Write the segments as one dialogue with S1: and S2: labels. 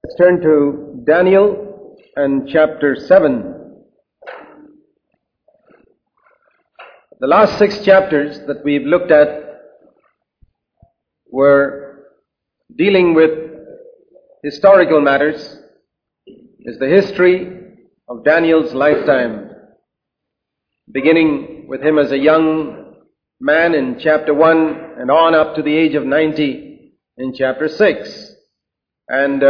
S1: Let's turn to Daniel and chapter 7. The last 6 chapters that we've looked at were dealing with historical matters. Is the history of Daniel's lifetime, beginning with him as a young man in chapter 1 and on up to the age of 90 in chapter 6. And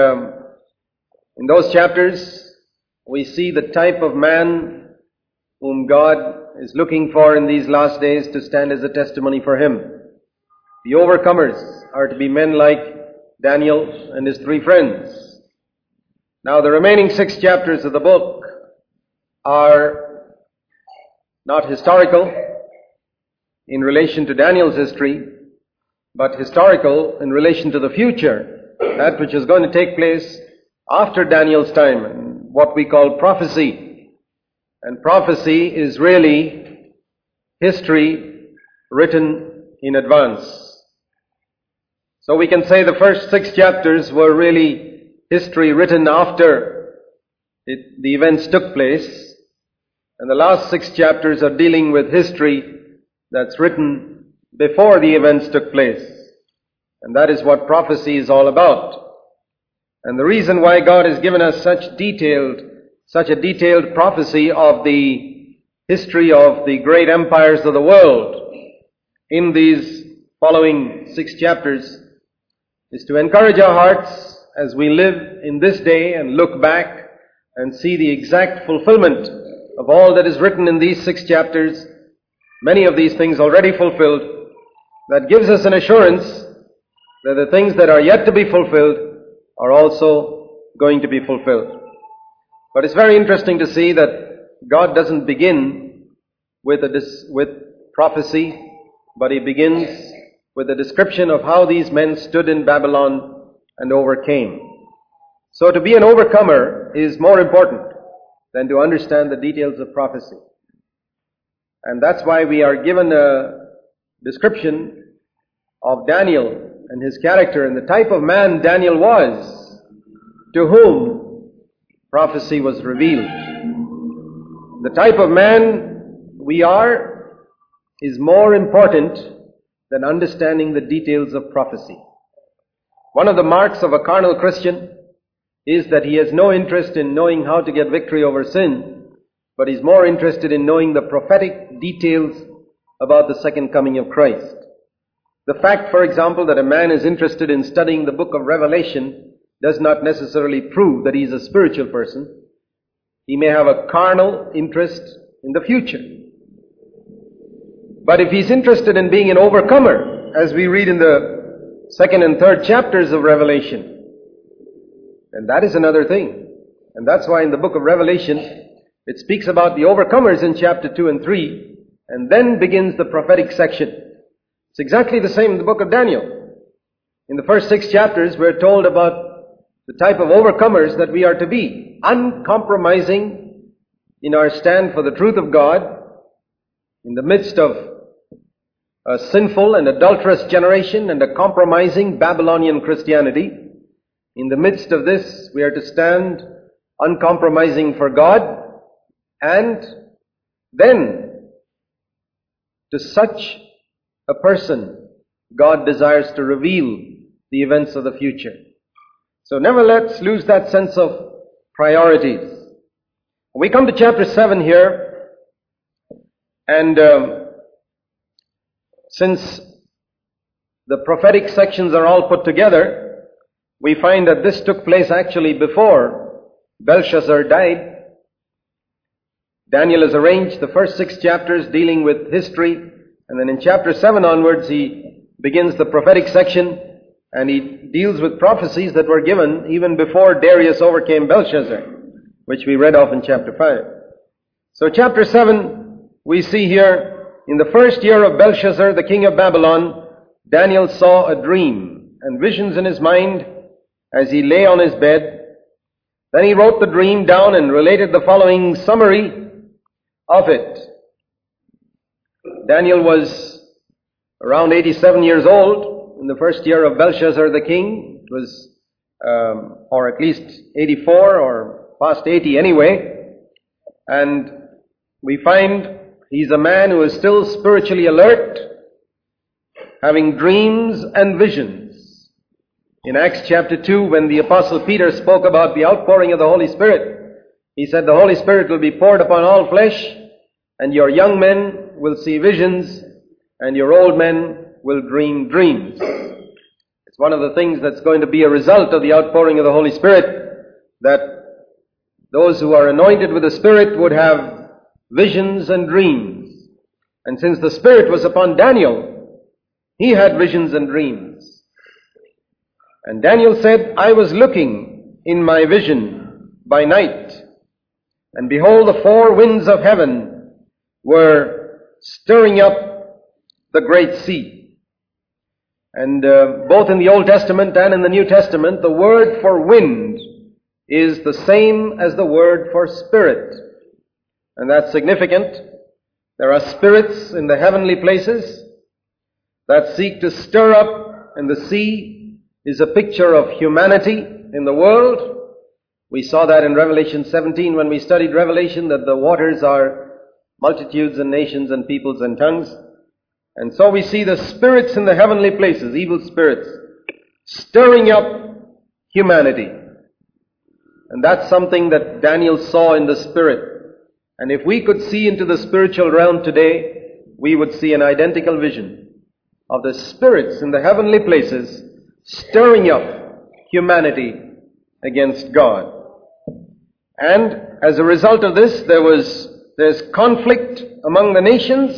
S1: in those chapters, we see the type of man whom God is looking for in these last days to stand as a testimony for Him. The overcomers are to be men like Daniel and his 3 friends. Now, the remaining 6 chapters of the book are not historical in relation to Daniel's history, but historical in relation to the future, that which is going to take place after Daniel's time, and what we call prophecy. And prophecy is really history written in advance. So we can say the first 6 chapters were really history written after the events took place, and the last 6 chapters are dealing with history that's written before the events took place. And that is what prophecy is all about. And the reason why God has given us such a detailed prophecy of the history of the great empires of the world in these following 6 chapters is to encourage our hearts as we live in this day and look back and see the exact fulfillment of all that is written in these 6 chapters, many of these things already fulfilled, that gives us an assurance that the things that are yet to be fulfilled are also going to be fulfilled. But it's very interesting to see that God doesn't begin with prophecy, but He begins with a description of how these men stood in Babylon and overcame. So to be an overcomer is more important than to understand the details of prophecy. And that's why we are given a description of Daniel and his character and the type of man Daniel was, to whom prophecy was revealed. The type of man we are is more important than understanding the details of prophecy. One of the marks of a carnal Christian is that he has no interest in knowing how to get victory over sin, but he's more interested in knowing the prophetic details about the second coming of Christ. The fact, for example, that a man is interested in studying the book of Revelation does not necessarily prove that he's a spiritual person. He may have a carnal interest in the future. But if he's interested in being an overcomer, as we read in the 2nd and 3rd chapters of Revelation, then that is another thing. And that's why in the book of Revelation, it speaks about the overcomers in chapter 2 and 3, and then begins the prophetic section. It's exactly the same in the book of Daniel. In the first 6 chapters, we're told about the type of overcomers that we are to be, uncompromising in our stand for the truth of God in the midst of a sinful and adulterous generation and a compromising Babylonian Christianity. In the midst of this, we are to stand uncompromising for God, and then to such a person, God desires to reveal the events of the future. So never let's lose that sense of priorities. We come to chapter 7 here, and since the prophetic sections are all put together, we find that this took place actually before Belshazzar died. Daniel has arranged the first 6 chapters dealing with history, and then in chapter 7 onwards he begins the prophetic section, and he deals with prophecies that were given even before Darius overcame Belshazzar, which we read off in chapter 5. So chapter 7, we see here, in the first year of Belshazzar, the king of Babylon, Daniel saw a dream and visions in his mind as he lay on his bed. Then he wrote the dream down and related the following summary of it. Daniel was around 87 years old in the first year of Belshazzar the king. It was or at least 84 or past 80 anyway. And we find he's a man who is still spiritually alert, having dreams and visions. In Acts chapter 2, when the Apostle Peter spoke about the outpouring of the Holy Spirit, he said, the Holy Spirit will be poured upon all flesh, and your young men will see visions, and your old men will dream dreams. It's one of the things that's going to be a result of the outpouring of the Holy Spirit, that those who are anointed with the Spirit would have visions and dreams. And since the Spirit was upon Daniel, he had visions and dreams. And Daniel said, I was looking in my vision by night, and behold, the four winds of heaven were stirring up the great sea. And both in the Old Testament and in the New Testament, the word for wind is the same as the word for spirit. And that's significant. There are spirits in the heavenly places that seek to stir up, and the sea is a picture of humanity in the world. We saw that in Revelation 17 when we studied Revelation, that the waters are multitudes and nations and peoples and tongues. And so we see the spirits in the heavenly places, evil spirits, stirring up humanity. And that's something that Daniel saw in the Spirit. And if we could see into the spiritual realm today, we would see an identical vision of the spirits in the heavenly places stirring up humanity against God. And as a result of this, there's conflict among the nations,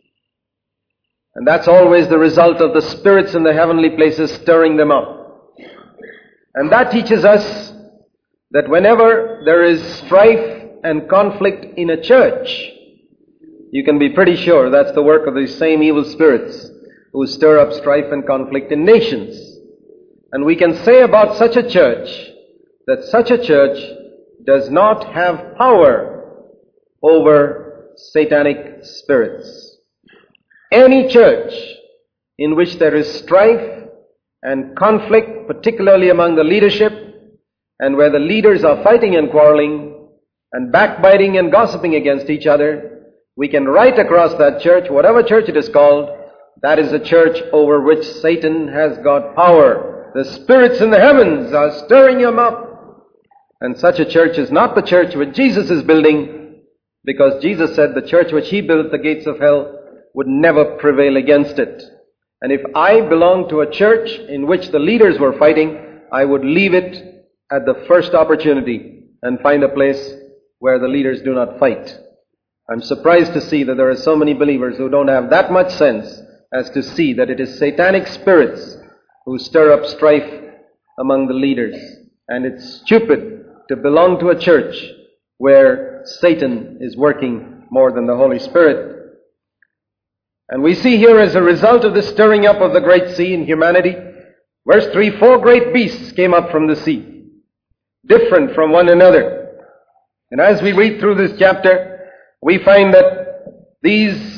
S1: and that's always the result of the spirits in the heavenly places stirring them up. And that teaches us that whenever there is strife and conflict in a church, you can be pretty sure that's the work of these same evil spirits who stir up strife and conflict in nations. And we can say about such a church that such a church does not have power over satanic spirits. Any church in which there is strife and conflict, particularly among the leadership, and where the leaders are fighting and quarreling and backbiting and gossiping against each other, we can write across that church, whatever church it is called, that is a church over which Satan has got power. The spirits in the heavens are stirring him up. And such a church is not the church which Jesus is building, because Jesus said the church which he built, the gates of hell would never prevail against it. And if I belonged to a church in which the leaders were fighting, I would leave it at the first opportunity and find a place where the leaders do not fight. I'm surprised to see that there are so many believers who don't have that much sense as to see that it is satanic spirits who stir up strife among the leaders. And it's stupid to belong to a church where Satan is working more than the Holy Spirit. And we see here, as a result of the stirring up of the great sea in humanity, verse 3, 4 great beasts came up from the sea, different from one another. And as we read through this chapter, we find that these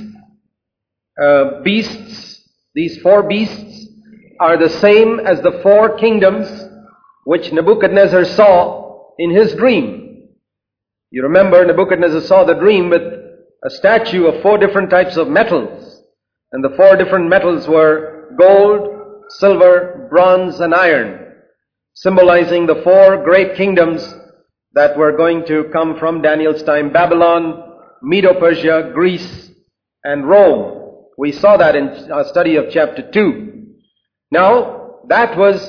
S1: beasts, these 4 beasts, are the same as the 4 kingdoms which Nebuchadnezzar saw in his dream. You remember, Nebuchadnezzar saw the dream with a statue of 4 different types of metals. And the 4 different metals were gold, silver, bronze, and iron, symbolizing the 4 great kingdoms that were going to come from Daniel's time: Babylon, Medo-Persia, Greece, and Rome. We saw that in our study of chapter 2. Now, that was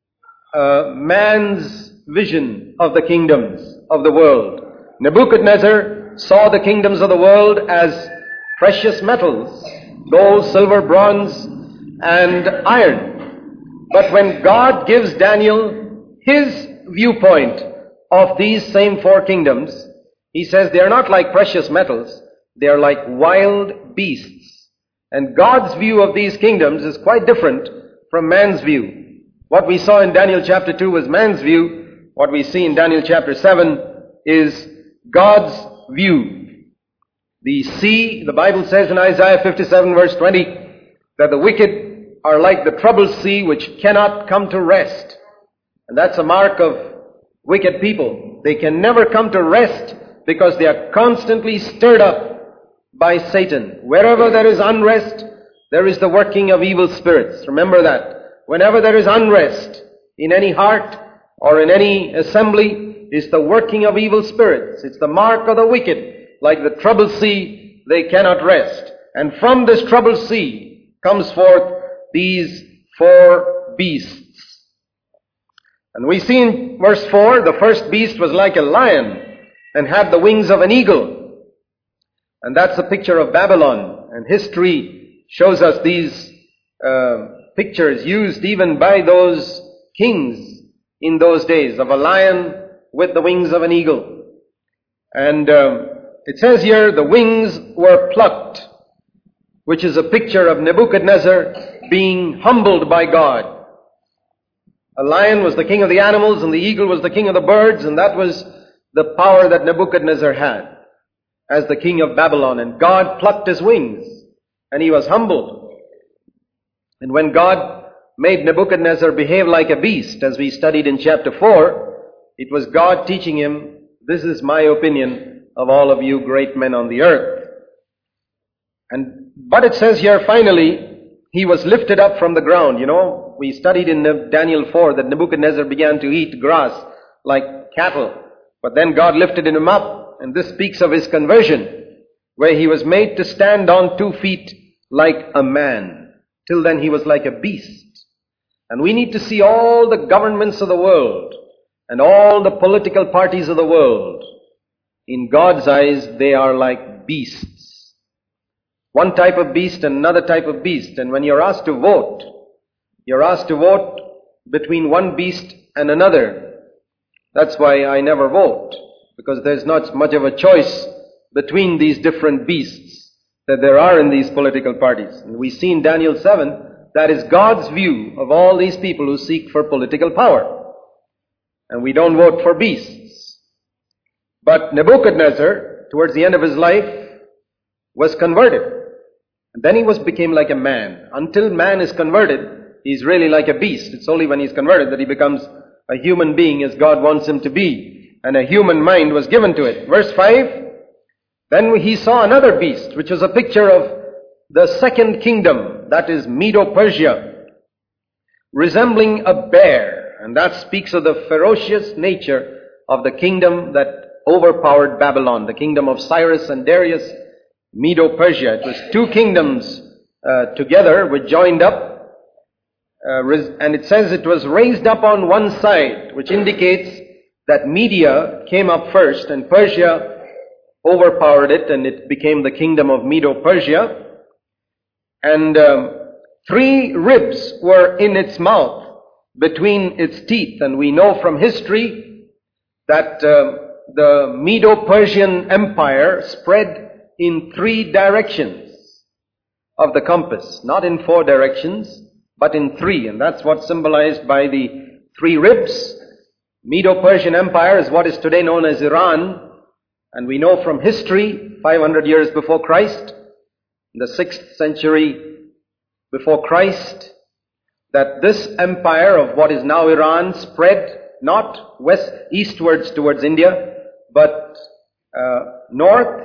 S1: man's vision of the kingdoms of the world. Nebuchadnezzar saw the kingdoms of the world as precious metals: gold, silver, bronze, and iron. But when God gives Daniel his viewpoint of these same 4 kingdoms, he says they are not like precious metals, they are like wild beasts. And God's view of these kingdoms is quite different from man's view. What we saw in Daniel chapter 2 was man's view. What we see in Daniel chapter 7 is God's view. The sea, the Bible says in Isaiah 57 verse 20, that the wicked are like the troubled sea which cannot come to rest. And that's a mark of wicked people. They can never come to rest because they are constantly stirred up by Satan. Wherever there is unrest, there is the working of evil spirits. Remember that. Whenever there is unrest in any heart or in any assembly, it's the working of evil spirits. It's the mark of the wicked. Like the troubled sea, they cannot rest. And from this troubled sea comes forth these four beasts. And we see in verse 4, the first beast was like a lion and had the wings of an eagle. And that's a picture of Babylon. And history shows us these pictures used even by those kings in those days, of a lion with the wings of an eagle. And it says here, the wings were plucked, which is a picture of Nebuchadnezzar being humbled by God. A lion was the king of the animals, and the eagle was the king of the birds, and that was the power that Nebuchadnezzar had as the king of Babylon. And God plucked his wings, and he was humbled. And when God made Nebuchadnezzar behave like a beast, as we studied in chapter 4, it was God teaching him, this is my opinion of all of you great men on the earth. But it says here, finally, he was lifted up from the ground. You know, we studied in Daniel 4 that Nebuchadnezzar began to eat grass like cattle. But then God lifted him up, and this speaks of his conversion, where he was made to stand on 2 feet like a man. Till then he was like a beast. And we need to see all the governments of the world and all the political parties of the world. In God's eyes, they are like beasts. One type of beast and another type of beast. And when you're asked to vote, you're asked to vote between one beast and another. That's why I never vote, because there's not much of a choice between these different beasts that there are in these political parties. And we see in Daniel 7, that is God's view of all these people who seek for political power. And we don't vote for beasts. But Nebuchadnezzar, towards the end of his life, was converted. And then he became like a man. Until man is converted, he's really like a beast. It's only when he's converted that he becomes a human being as God wants him to be. And a human mind was given to it. Verse 5, then he saw another beast, which was a picture of the second kingdom, that is Medo-Persia, resembling a bear. And that speaks of the ferocious nature of the kingdom that overpowered Babylon, the kingdom of Cyrus and Darius, Medo-Persia. It was 2 kingdoms together, which joined up. And it says it was raised up on one side, which indicates that Media came up first and Persia overpowered it, and it became the kingdom of Medo-Persia. And 3 ribs were in its mouth between its teeth. And we know from history that the Medo-Persian Empire spread in 3 directions of the compass. Not in 4 directions, but in 3. And that's what's symbolized by the 3 ribs. Medo-Persian Empire is what is today known as Iran. And we know from history, 500 years before Christ, in the 6th century before Christ, that this empire of what is now Iran spread not eastwards towards India, but north,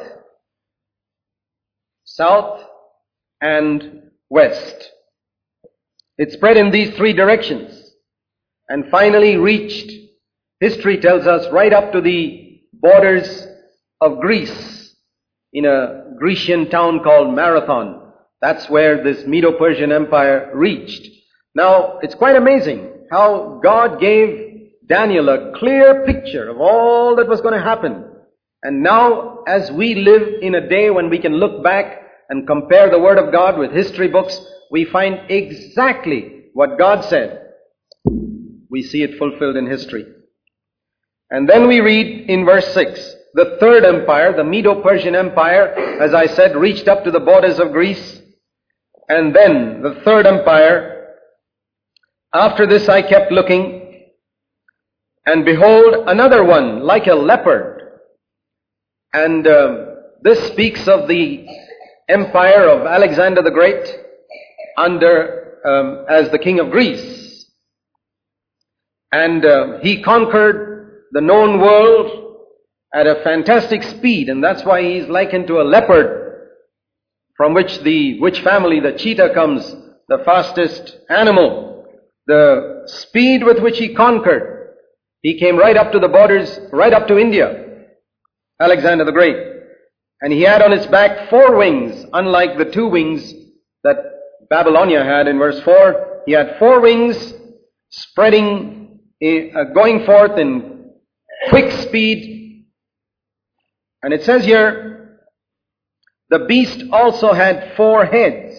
S1: south, and west. It spread in these 3 directions and finally reached, history tells us, right up to the borders of Greece, in a Grecian town called Marathon. That's where this Medo-Persian Empire reached. Now, it's quite amazing how God gave Daniel a clear picture of all that was going to happen. And now, as we live in a day when we can look back and compare the Word of God with history books, we find exactly what God said. We see it fulfilled in history. And then we read in verse 6, the 3rd empire, the Medo-Persian Empire, as I said, reached up to the borders of Greece. And then the 3rd empire, after this I kept looking, and behold, another one, like a leopard. And this speaks of the empire of Alexander the Great as the king of Greece. And he conquered the known world at a fantastic speed, and that's why he's likened to a leopard, from which family the cheetah comes, the fastest animal. The speed with which he conquered, he came right up to the borders, right up to India, Alexander the Great. And he had on his back 4 wings, unlike the 2 wings that Babylonia had in verse 4. He had 4 wings spreading, going forth in quick speed. And it says here, the beast also had 4 heads,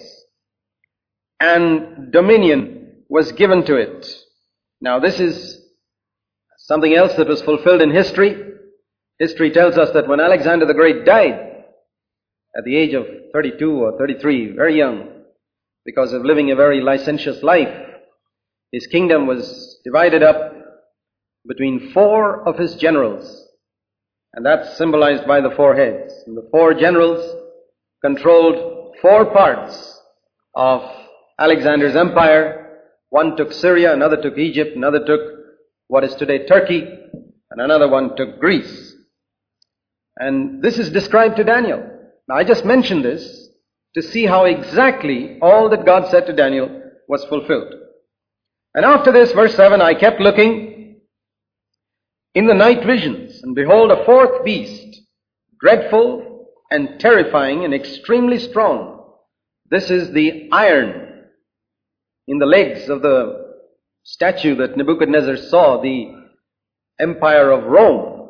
S1: and dominion was given to it. Now this is something else that was fulfilled in history. History tells us that when Alexander the Great died, at the age of 32 or 33, very young, because of living a very licentious life, his kingdom was divided up between 4 of his generals. And that's symbolized by the 4 heads. And the 4 generals controlled 4 parts of Alexander's empire. One took Syria, another took Egypt, another took what is today Turkey, and another one took Greece. And this is described to Daniel. Now I just mentioned this to see how exactly all that God said to Daniel was fulfilled. And after this, verse 7, I kept looking in the night visions, and behold, a 4th beast, dreadful and terrifying and extremely strong. This is the iron in the legs of the statue that Nebuchadnezzar saw, the empire of Rome.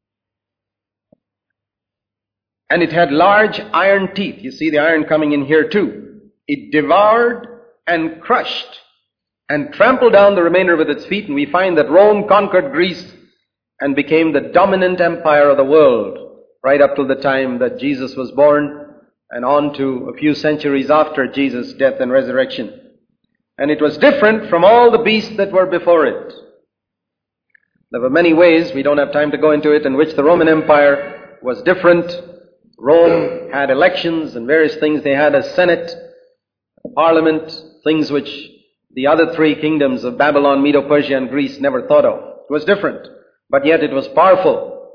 S1: And it had large iron teeth. You see the iron coming in here too. It devoured and crushed and trampled down the remainder with its feet. And we find that Rome conquered Greece and became the dominant empire of the world right up till the time that Jesus was born and on to a few centuries after Jesus' death and resurrection. And it was different from all the beasts that were before it. There were many ways, we don't have time to go into it, in which the Roman Empire was different. Rome had elections and various things. They had a senate, a parliament, things which the other 3 kingdoms of Babylon, Medo-Persia and Greece never thought of. It was different, but yet it was powerful.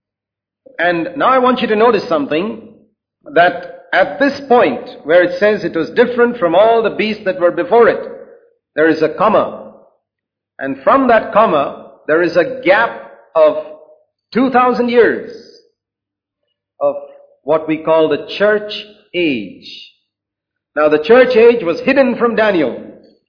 S1: And now I want you to notice something, that at this point where it says it was different from all the beasts that were before it, there is a comma. And from that comma, there is a gap of 2,000 years of what we call the church age. Now the church age was hidden from Daniel.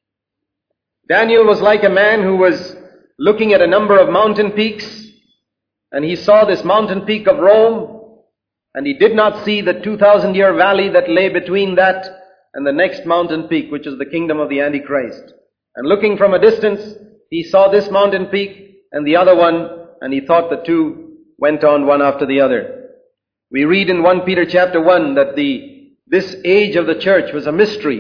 S1: Daniel was like a man who was looking at a number of mountain peaks, and he saw this mountain peak of Rome, and he did not see the 2,000-year valley that lay between that and the next mountain peak, which is the kingdom of the Antichrist. And looking from a distance, he saw this mountain peak and the other one, and he thought the 2 went on one after the other. We read in 1 Peter chapter 1 that this age of the church was a mystery,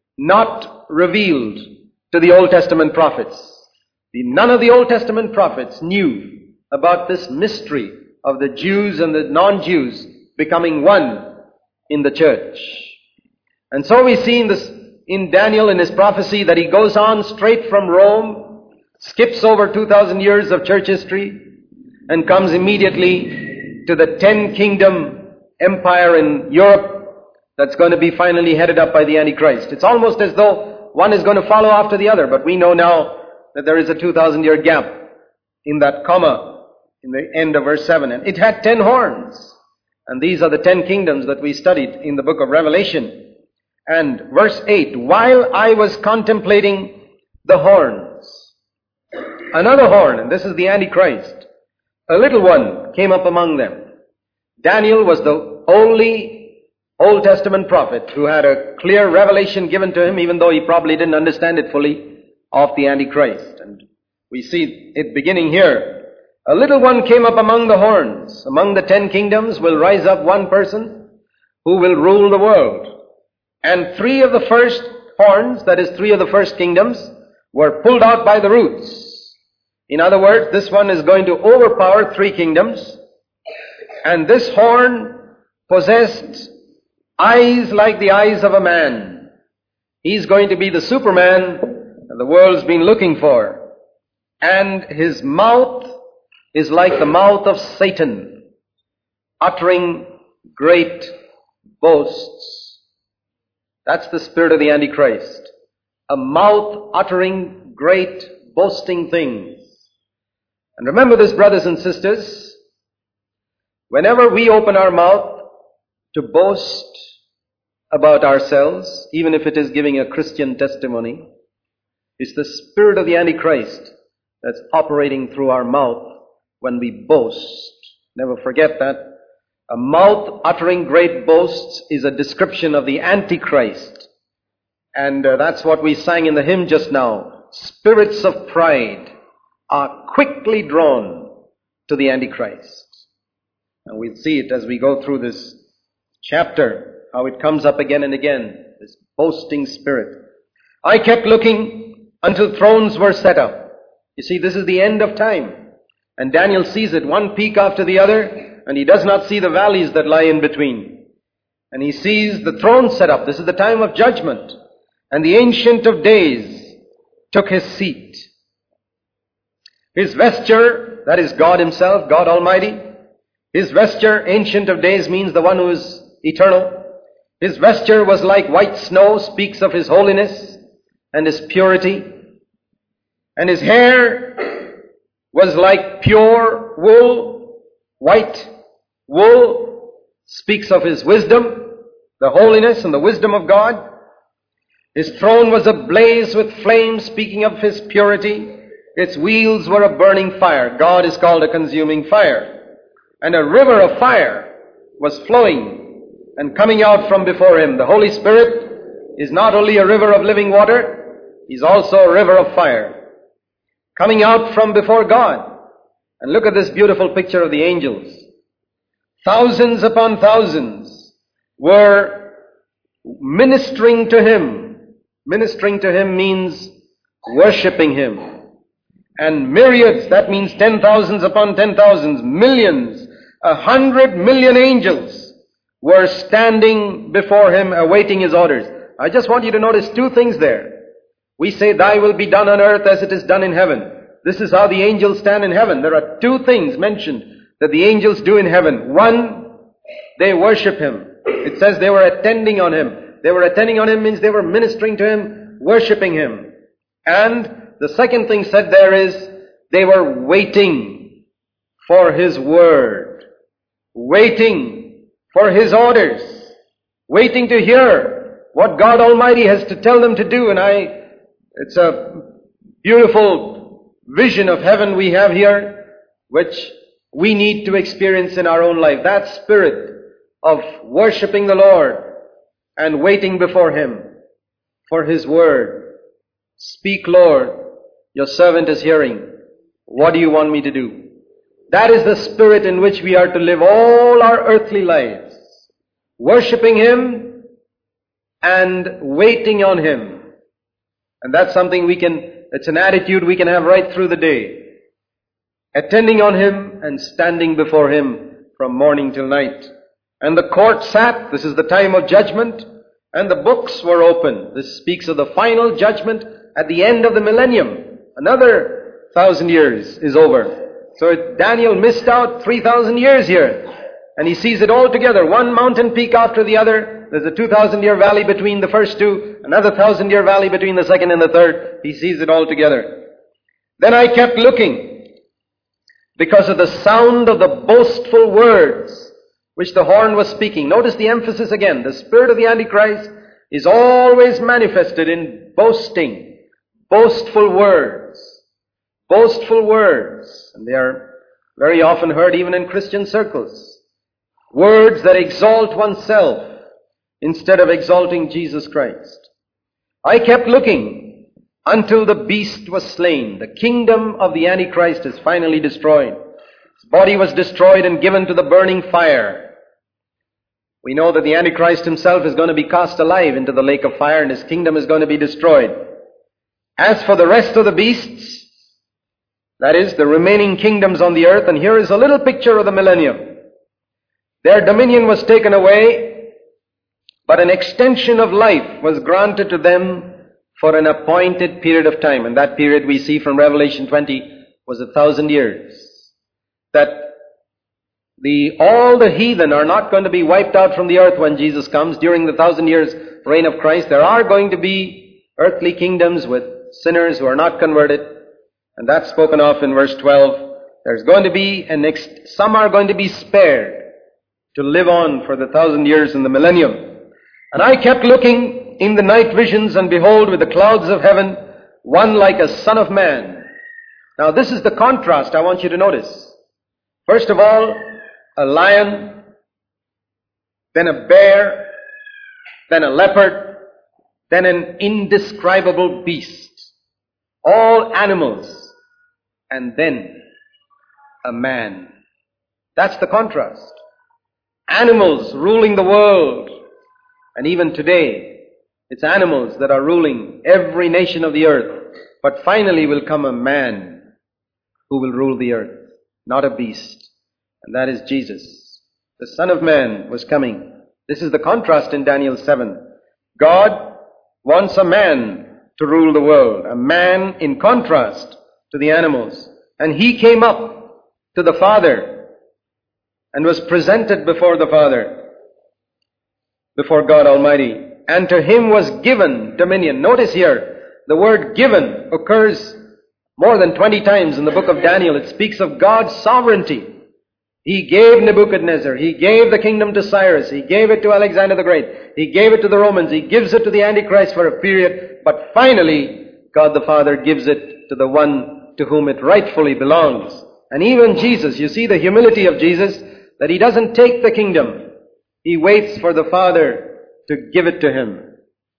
S1: not revealed to the Old Testament prophets. None of the Old Testament prophets knew about this mystery of the Jews and the non-Jews becoming one in the church. And so we see in Daniel in his prophecy that he goes on straight from Rome, skips over 2,000 years of church history, and comes immediately to the 10-kingdom empire in Europe that's going to be finally headed up by the Antichrist. It's almost as though one is going to follow after the other, but we know now that there is a 2,000-year gap in that comma in the end of verse 7. And it had 10 horns. And these are the 10 kingdoms that we studied in the book of Revelation. And verse 8, while I was contemplating the horns, another horn, and this is the Antichrist, a little one came up among them. Daniel was the only Old Testament prophet who had a clear revelation given to him, even though he probably didn't understand it fully, of the Antichrist. And we see it beginning here. A little one came up among the horns. Among the 10 kingdoms will rise up one person who will rule the world. And 3 of the first horns, that is 3 of the first kingdoms, were pulled out by the roots. In other words, this one is going to overpower 3 kingdoms. And this horn possessed eyes like the eyes of a man. He's going to be the Superman that the world's been looking for. And his mouth is like the mouth of Satan, uttering great boasts. That's the spirit of the Antichrist. A mouth uttering great boasting things. And remember this, brothers and sisters, whenever we open our mouth to boast about ourselves, even if it is giving a Christian testimony, it's the spirit of the Antichrist that's operating through our mouth when we boast. Never forget that. A mouth uttering great boasts is a description of the Antichrist. And that's what we sang in the hymn just now. Spirits of pride are quickly drawn to the Antichrist. And we'll see it as we go through this chapter, how it comes up again and again, this boasting spirit. I kept looking until thrones were set up. You see, this is the end of time. And Daniel sees it one peak after the other, and he does not see the valleys that lie in between. And he sees the throne set up. This is the time of judgment. And the Ancient of Days took his seat. His vesture, that is God himself, God Almighty. His vesture, Ancient of Days, means the one who is eternal. His vesture was like white snow, speaks of his holiness and his purity. And his hair was like pure wool, white wool, speaks of his wisdom, the holiness and the wisdom of God. His throne was ablaze with flame, speaking of his purity. Its wheels were a burning fire. God is called a consuming fire. And a river of fire was flowing and coming out from before him. The Holy Spirit is not only a river of living water, he's also a river of fire coming out from before God. And look at this beautiful picture of the angels. Thousands upon thousands were ministering to him. Ministering to him means worshipping him. And myriads, that means 10,000s upon 10,000s, millions, 100 million angels were standing before him awaiting his orders. I just want you to notice two things there. We say, thy will be done on earth as it is done in heaven. This is how the angels stand in heaven. There are two things mentioned that the angels do in heaven. One, they worship him. It says they were attending on him. They were attending on him means they were ministering to him, worshiping him. And the second thing said there is, they were waiting for his word. Waiting for his orders. Waiting to hear what God Almighty has to tell them to do. And it's a beautiful vision of heaven we have here, which we need to experience in our own life. That spirit of worshiping the Lord and waiting before him for his word. Speak, Lord, your servant is hearing. What do you want me to do? That is the spirit in which we are to live all our earthly lives. Worshipping him and waiting on him. And that's something it's an attitude we can have right through the day. Attending on him and standing before him from morning till night. And the court sat, this is the time of judgment, and the books were opened. This speaks of the final judgment at the end of the millennium. Another 1,000 years is over. So Daniel missed out 3,000 years here. And he sees it all together, one mountain peak after the other. There's a 2,000-year valley between the first two, another 1,000-year valley between the second and the third. He sees it all together. Then I kept looking because of the sound of the boastful words which the horn was speaking. Notice the emphasis again. The spirit of the Antichrist is always manifested in boasting, boastful words. Boastful words. And they are very often heard even in Christian circles. Words that exalt oneself instead of exalting Jesus Christ. I kept looking until the beast was slain. The kingdom of the Antichrist is finally destroyed. His body was destroyed and given to the burning fire. We know that the Antichrist himself is going to be cast alive into the lake of fire and his kingdom is going to be destroyed. As for the rest of the beasts, that is, the remaining kingdoms on the earth, and here is a little picture of the millennium. Their dominion was taken away, but an extension of life was granted to them for an appointed period of time. And that period we see from Revelation 20 was 1,000 years. That all the heathen are not going to be wiped out from the earth when Jesus comes. During the 1,000 years reign of Christ, there are going to be earthly kingdoms with sinners who are not converted. And that's spoken of in verse 12. There's going to be some are going to be spared to live on for the 1,000 years in the millennium. And I kept looking in the night visions, and behold, with the clouds of heaven, one like a son of man. Now this is the contrast I want you to notice. First of all, a lion, then a bear, then a leopard, then an indescribable beast. All animals, and then a man. That's the contrast. Animals ruling the world. And even today, it's animals that are ruling every nation of the earth. But finally will come a man who will rule the earth, not a beast. And that is Jesus. The Son of Man was coming. This is the contrast in Daniel 7. God wants a man to rule the world. A man in contrast to the animals. And he came up to the Father and was presented before the Father, before God Almighty. And to him was given dominion. Notice here, the word given occurs more than 20 times in the book of Daniel. It speaks of God's sovereignty. He gave Nebuchadnezzar. He gave the kingdom to Cyrus. He gave it to Alexander the Great. He gave it to the Romans. He gives it to the Antichrist for a period. But finally, God the Father gives it to the one to whom it rightfully belongs. And even Jesus, you see the humility of Jesus, that he doesn't take the kingdom. He waits for the Father to give it to him.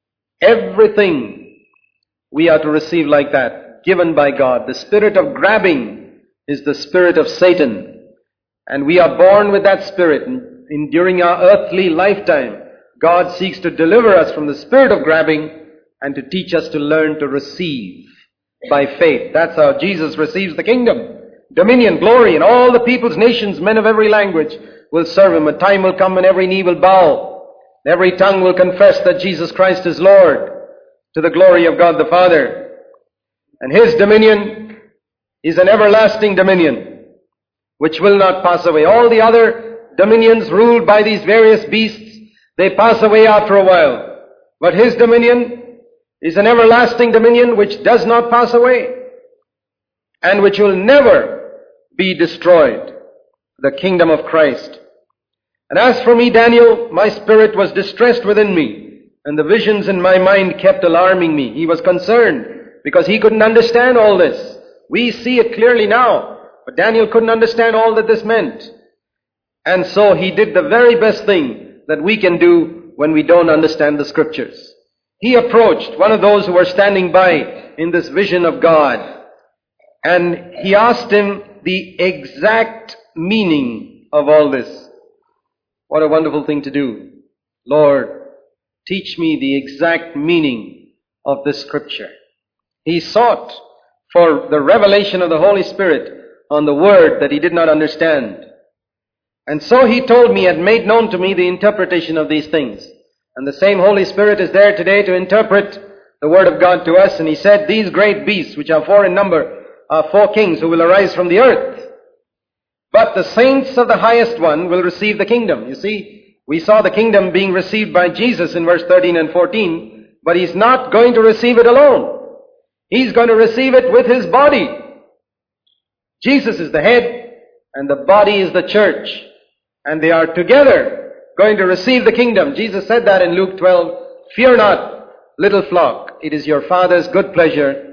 S1: Everything we are to receive like that, given by God. The spirit of grabbing is the spirit of Satan. And we are born with that spirit. And during our earthly lifetime, God seeks to deliver us from the spirit of grabbing and to teach us to learn to receive by faith. That's how Jesus receives the kingdom. Dominion, glory, and all the peoples, nations, men of every language will serve him. A time will come when every knee will bow. Every tongue will confess that Jesus Christ is Lord, to the glory of God the Father. And his dominion is an everlasting dominion, which will not pass away. All the other dominions ruled by these various beasts, they pass away after a while. But his dominion is an everlasting dominion which does not pass away, and which will never be destroyed. The kingdom of Christ. And as for me, Daniel, my spirit was distressed within me, and the visions in my mind kept alarming me. He was concerned because he couldn't understand all this. We see it clearly now, but Daniel couldn't understand all that this meant. And so he did the very best thing that we can do when we don't understand the scriptures. He approached one of those who were standing by in this vision of God, and he asked him the exact meaning of all this. What a wonderful thing to do. Lord, teach me the exact meaning of this scripture. He sought for the revelation of the Holy Spirit on the word that he did not understand. And so he told me and made known to me the interpretation of these things. And the same Holy Spirit is there today to interpret the word of God to us. And he said, these great beasts, which are 4 in number, are 4 kings who will arise from the earth. But the saints of the highest one will receive the kingdom. You see, we saw the kingdom being received by Jesus in verse 13 and 14, but he's not going to receive it alone. He's going to receive it with his body. Jesus is the head, and the body is the church. And they are together going to receive the kingdom. Jesus said that in Luke 12, fear not, little flock. It is your Father's good pleasure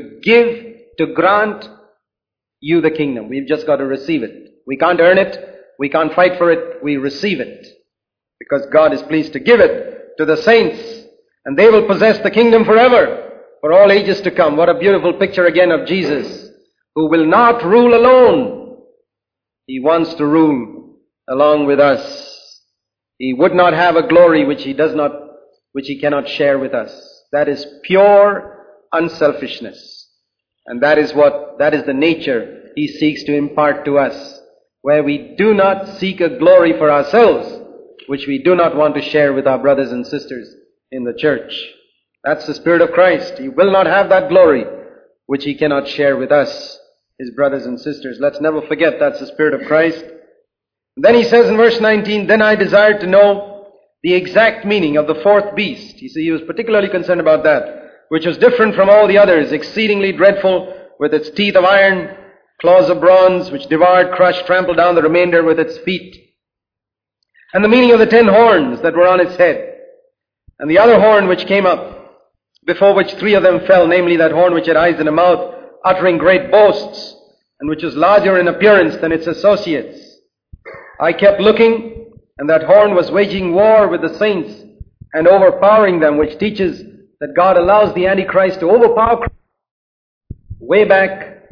S1: to grant you the kingdom. We've just got to receive it. We can't earn it. We can't fight for it. We receive it. Because God is pleased to give it to the saints. And they will possess the kingdom forever, for all ages to come. What a beautiful picture again of Jesus, who will not rule alone. He wants to rule along with us. He would not have a glory which he cannot share with us. That is pure unselfishness. And that is the nature he seeks to impart to us, where we do not seek a glory for ourselves, which we do not want to share with our brothers and sisters in the church. That's the Spirit of Christ. He will not have that glory which He cannot share with us, His brothers and sisters. Let's never forget that's the Spirit of Christ. Then He says in verse 19, then I desired to know the exact meaning of the fourth beast. You see, He was particularly concerned about that, which was different from all the others, exceedingly dreadful, with its teeth of iron, claws of bronze, which devoured, crushed, trampled down the remainder with its feet. And the meaning of the 10 horns that were on its head. And the other horn which came up, before which 3 of them fell, namely that horn which had eyes and a mouth, uttering great boasts, and which was larger in appearance than its associates. I kept looking, and that horn was waging war with the saints and overpowering them, which teaches that God allows the Antichrist to overpower Christ. Way back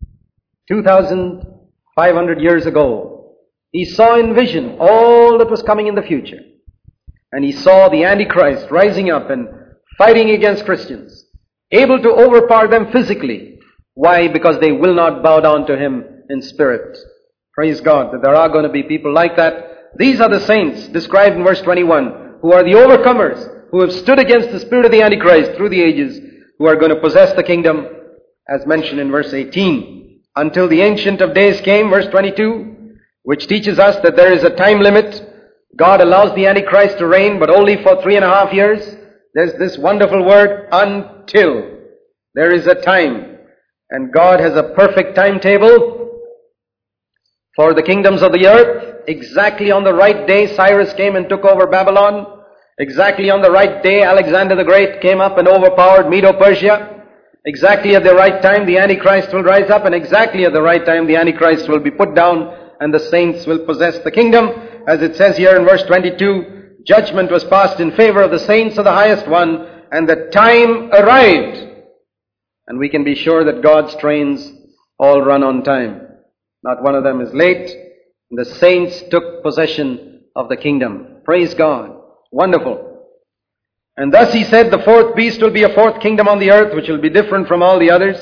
S1: 2,500 years ago, he saw in vision all that was coming in the future. And he saw the Antichrist rising up and fighting against Christians, able to overpower them physically. Why? Because they will not bow down to him in spirit. Praise God that there are going to be people like that. These are the saints described in verse 21, who are the overcomers, who have stood against the spirit of the Antichrist through the ages, who are going to possess the kingdom, as mentioned in verse 18. Until the Ancient of Days came, verse 22, which teaches us that there is a time limit. God allows the Antichrist to reign, but only for 3.5 years. There's this wonderful word, until. There is a time. And God has a perfect timetable for the kingdoms of the earth. Exactly on the right day, Cyrus came and took over Babylon. Exactly on the right day, Alexander the Great came up and overpowered Medo-Persia. Exactly at the right time, the Antichrist will rise up, and exactly at the right time, the Antichrist will be put down, and the saints will possess the kingdom. As it says here in verse 22, judgment was passed in favor of the saints of the highest one, and the time arrived. And we can be sure that God's trains all run on time. Not one of them is late. The saints took possession of the kingdom. Praise God. Wonderful. And thus he said, the fourth beast will be a fourth kingdom on the earth, which will be different from all the others.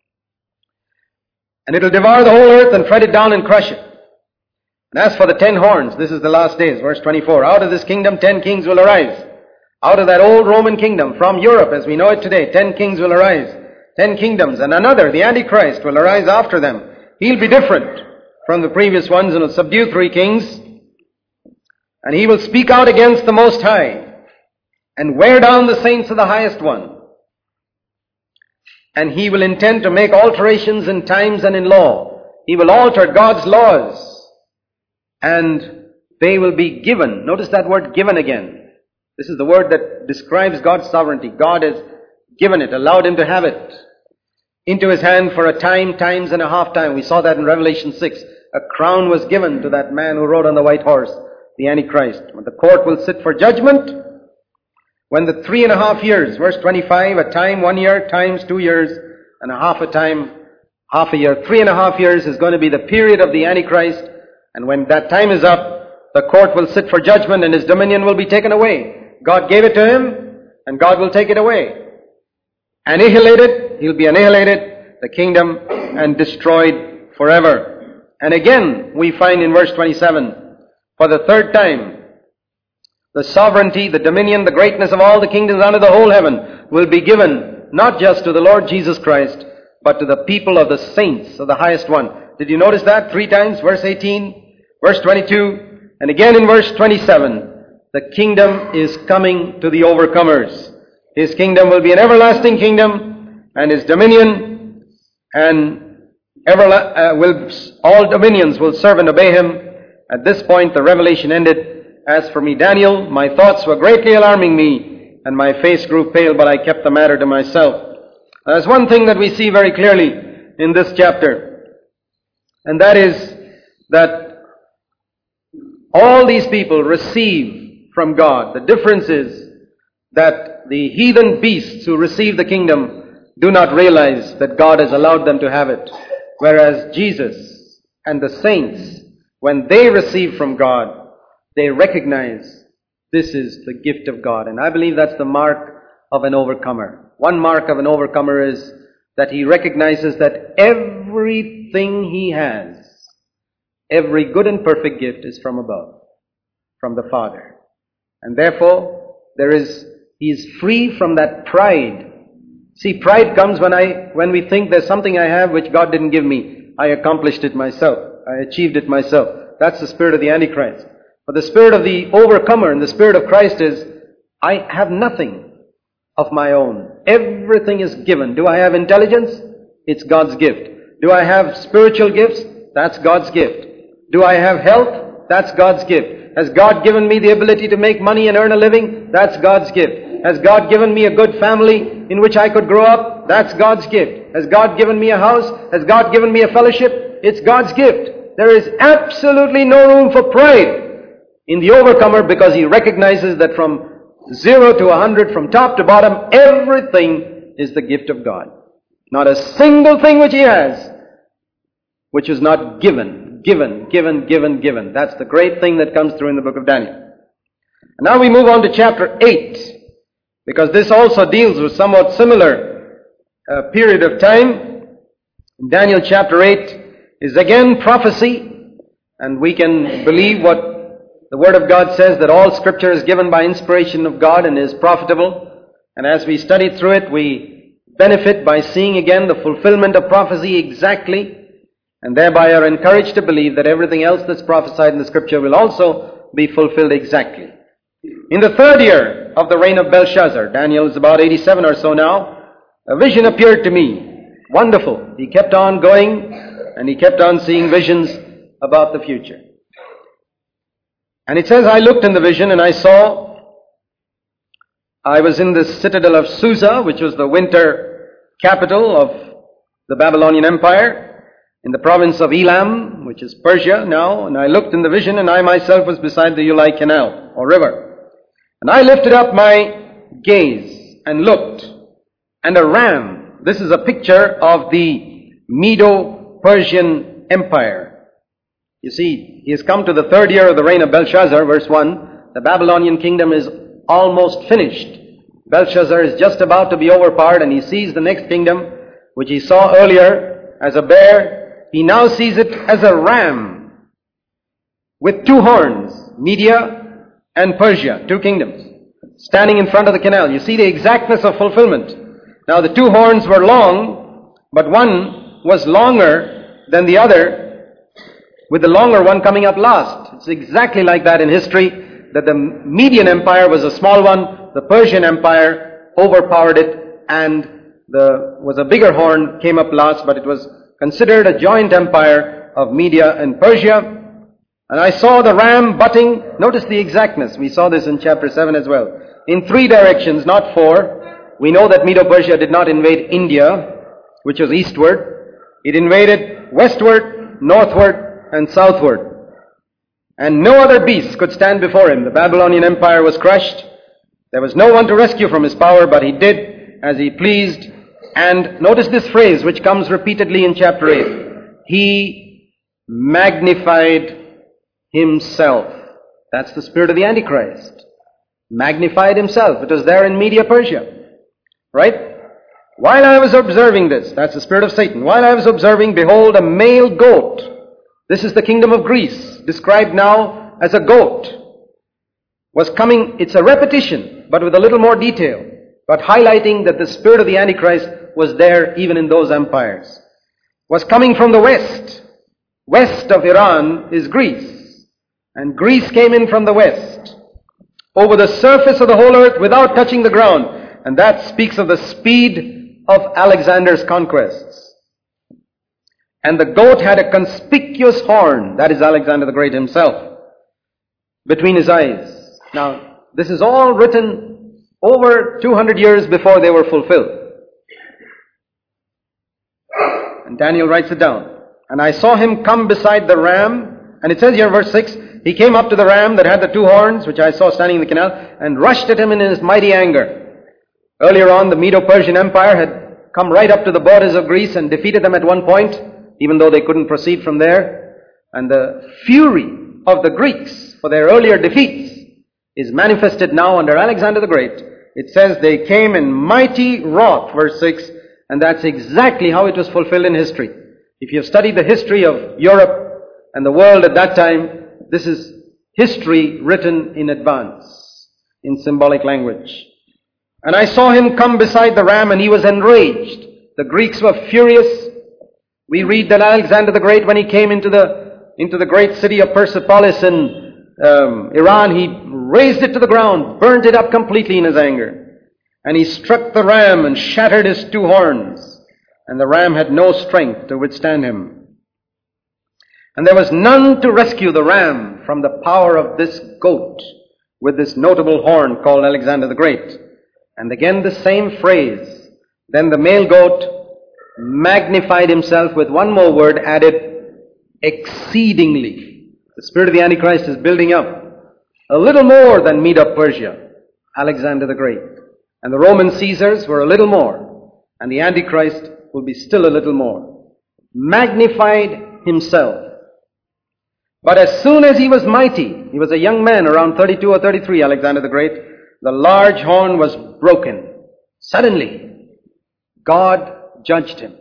S1: And it will devour the whole earth and tread it down and crush it. And as for the 10 horns, this is the last days, verse 24. Out of this kingdom 10 kings will arise. Out of that old Roman kingdom, from Europe as we know it today, 10 kings will arise. 10 kingdoms. And another, the Antichrist, will arise after them. He'll be different from the previous ones and will subdue 3 kings. And he will speak out against the Most High and wear down the saints of the highest one. And he will intend to make alterations in times and in law. He will alter God's laws. And they will be given. Notice that word given again. This is the word that describes God's sovereignty. God has given it, allowed him to have it into his hand for a time, times and a half time. We saw that in Revelation 6. A crown was given to that man who rode on the white horse, the Antichrist. When the court will sit for judgment, when the 3.5 years, verse 25, a time 1 year, times 2 years, and a half a time, half a year, 3.5 years is going to be the period of the Antichrist. And when that time is up, the court will sit for judgment and his dominion will be taken away. God gave it to him, and God will take it away. Annihilated, he'll be annihilated, the kingdom, and destroyed forever. And again, we find in verse 27, for the third time, the sovereignty, the dominion, the greatness of all the kingdoms under the whole heaven will be given not just to the Lord Jesus Christ, but to the people of the saints of the highest one. Did you notice that? 3 times, verse 18, verse 22, and again in verse 27. The kingdom is coming to the overcomers. His kingdom will be an everlasting kingdom, and his dominion and all dominions will serve and obey him. At this point, the revelation ended. As for me, Daniel, my thoughts were greatly alarming me, and my face grew pale, but I kept the matter to myself. There's one thing that we see very clearly in this chapter, and that is that all these people receive from God. The difference is that the heathen beasts who receive the kingdom do not realize that God has allowed them to have it, whereas Jesus and the saints, when they receive from God, they recognize this is the gift of God. And I believe that's the mark of an overcomer. One mark of an overcomer is that he recognizes that everything he has, every good and perfect gift is from above, from the Father. And therefore, there is He is free from that pride. See, pride comes when we think there's something I have which God didn't give me. I accomplished it myself. I achieved it myself. That's the spirit of the Antichrist. But the spirit of the overcomer and the spirit of Christ is, I have nothing of my own. Everything is given. Do I have intelligence? It's God's gift. Do I have spiritual gifts? That's God's gift. Do I have health? That's God's gift. Has God given me the ability to make money and earn a living? That's God's gift. Has God given me a good family in which I could grow up? That's God's gift. Has God given me a house? Has God given me a fellowship? It's God's gift. There is absolutely no room for pride in the overcomer, because he recognizes that from 0 to 100, from top to bottom, everything is the gift of God. Not a single thing which he has which is not given. That's the great thing that comes through in the book of Daniel. And now we move on to chapter 8, because this also deals with somewhat similar period of time. Daniel chapter 8 is again prophecy, and we can believe what the Word of God says, that all Scripture is given by inspiration of God and is profitable. And as we study through it, we benefit by seeing again the fulfillment of prophecy exactly, and thereby are encouraged to believe that everything else that's prophesied in the Scripture will also be fulfilled exactly. In the 3rd year of the reign of Belshazzar, Daniel is about 87 or so now, a vision appeared to me. Wonderful. He kept on going, and he kept on seeing visions about the future. And it says, I looked in the vision and I was in the citadel of Susa, which was the winter capital of the Babylonian Empire, in the province of Elam, which is Persia now. And I looked in the vision, and I myself was beside the Ulai Canal, or river. And I lifted up my gaze and looked, and a ram. This is a picture of the Medo-Persian Empire. You see, he has come to the 3rd year of the reign of Belshazzar, verse 1. The Babylonian kingdom is almost finished. Belshazzar is just about to be overpowered, and he sees the next kingdom, which he saw earlier as a bear. He now sees it as a ram with 2 horns, Media and Persia, 2 kingdoms, standing in front of the canal. You see the exactness of fulfillment. Now the 2 horns were long, but one was longer than the other, with the longer one coming up last. It's exactly like that in history, that the Median Empire was a small one, the Persian Empire overpowered it, and was a bigger horn, came up last, but it was considered a joint empire of Media and Persia. And I saw the ram butting. Notice the exactness. We saw this in chapter 7 as well. In 3 directions, not 4. We know that Medo-Persia did not invade India, which was eastward. It invaded westward, northward, and southward. And no other beast could stand before him. The Babylonian Empire was crushed. There was no one to rescue from his power, but he did as he pleased. And notice this phrase which comes repeatedly in chapter 8. He magnified himself. That's the spirit of the Antichrist. Magnified himself. It was there in Media Persia. Right? While I was observing this, that's the spirit of Satan. While I was observing, behold, a male goat. This is the kingdom of Greece, described now as a goat, was coming. It's a repetition, but with a little more detail, but highlighting that the spirit of the Antichrist was there even in those empires. Was coming from the west. West of Iran is Greece. And Greece came in from the west, over the surface of the whole earth without touching the ground. And that speaks of the speed of Alexander's conquests. And the goat had a conspicuous horn, that is Alexander the Great himself, between his eyes. Now, this is all written over 200 years before they were fulfilled. And Daniel writes it down. And I saw him come beside the ram, and it says here in verse 6, he came up to the ram that had the 2 horns, which I saw standing in the canal, and rushed at him in his mighty anger. Earlier on, the Medo-Persian Empire had come right up to the borders of Greece and defeated them at one point, even though they couldn't proceed from there. And the fury of the Greeks for their earlier defeats is manifested now under Alexander the Great. It says they came in mighty wrath, verse 6, and that's exactly how it was fulfilled in history. If you have studied the history of Europe and the world at that time, this is history written in advance, in symbolic language. And I saw him come beside the ram, and he was enraged. The Greeks were furious. We read that Alexander the Great, when he came into the great city of Persepolis in Iran, he razed it to the ground, burnt it up completely in his anger. And he struck the ram and shattered his two horns. And the ram had no strength to withstand him. And there was none to rescue the ram from the power of this goat with this notable horn called Alexander the Great. And again the same phrase. Then the male goat magnified himself with one more word added, exceedingly. The spirit of the Antichrist is building up. A little more than Medo-Persia, Alexander the Great. And the Roman Caesars were a little more. And the Antichrist will be still a little more. Magnified himself. But as soon as he was mighty, he was a young man around 32 or 33, Alexander the Great, the large horn was broken. Suddenly, God judged him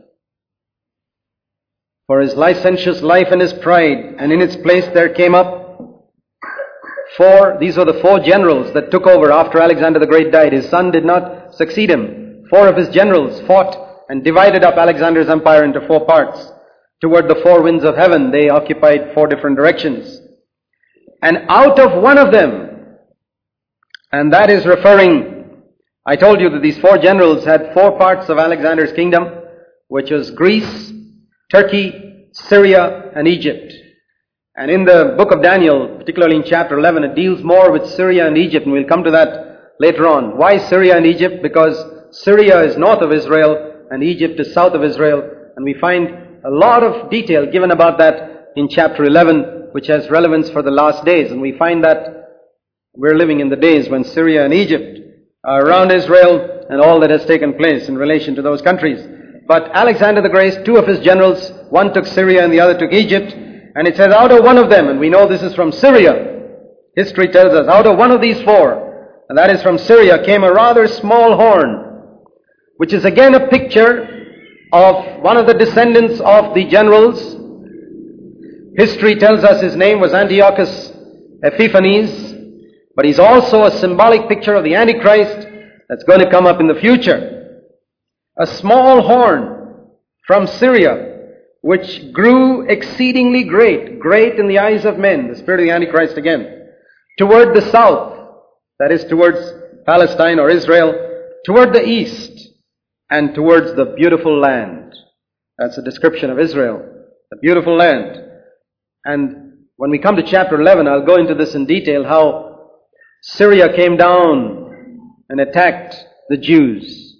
S1: for his licentious life and his pride. And in its place there came up these were the four generals that took over after Alexander the Great died. His son did not succeed him. Four of his generals fought and divided up Alexander's empire into four parts. Toward the four winds of heaven, they occupied four different directions. And out of one of them, and that is referring, I told you that these four generals had four parts of Alexander's kingdom, which was Greece, Turkey, Syria, and Egypt. And in the book of Daniel, particularly in chapter 11, it deals more with Syria and Egypt, and we'll come to that later on. Why Syria and Egypt? Because Syria is north of Israel, and Egypt is south of Israel, and we find a lot of detail given about that in chapter 11, which has relevance for the last days. And we find that we're living in the days when Syria and Egypt are around Israel and all that has taken place in relation to those countries. But Alexander the Great, two of his generals, one took Syria and the other took Egypt. And it says out of one of them, and we know this is from Syria. History tells us out of one of these four, and that is from Syria, came a rather small horn, which is again a picture of one of the descendants of the generals. History tells us his name was Antiochus Epiphanes, but he's also a symbolic picture of the Antichrist that's going to come up in the future. A small horn from Syria, which grew exceedingly great in the eyes of men, the spirit of the Antichrist again, toward the south, that is towards Palestine or Israel, toward the east, and towards the beautiful land. That's a description of Israel, the beautiful land. And when we come to chapter 11, I'll go into this in detail, how Syria came down and attacked the Jews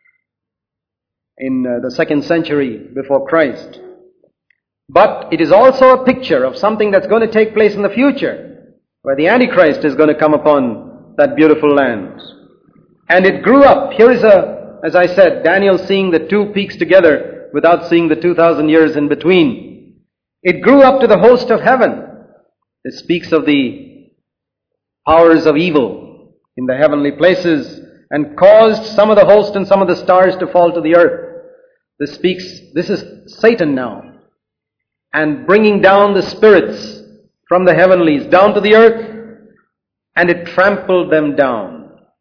S1: in the 2nd century before Christ. But it is also a picture of something that's going to take place in the future, where the Antichrist is going to come upon that beautiful land. And it grew up. Here is as I said, Daniel seeing the two peaks together without seeing the 2,000 years in between. It grew up to the host of heaven. It speaks of the powers of evil in the heavenly places and caused some of the host and some of the stars to fall to the earth. This is Satan now, and bringing down the spirits from the heavenlies down to the earth, and it trampled them down.